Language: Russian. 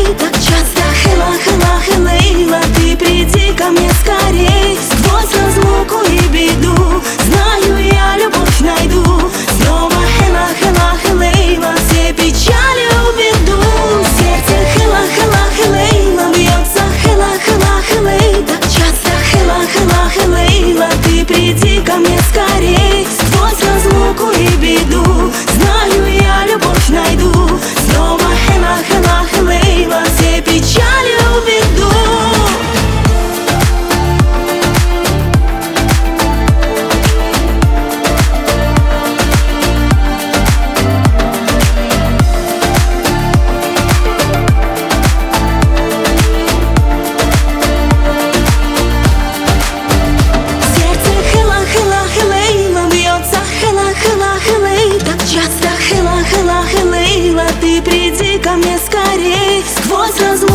хелей, так часто хела, хела, хелейла. Ты приди ко мне скорей, сквозь разлуку и беду. Знаю, я любовь найду. Снова хела, хела, хелейла, все печали уведу. Сердце хела, хела, хелейла, бьется хела, хела, хелей, так часто хела, хела, хелейла. Ты приди ко мне скорей, сквозь разлуку и беду. Знаю, я любовь найду. Снова хела, хела, хелейла, все печали уведу. Ты приди ко мне скорей, сквозь разлуку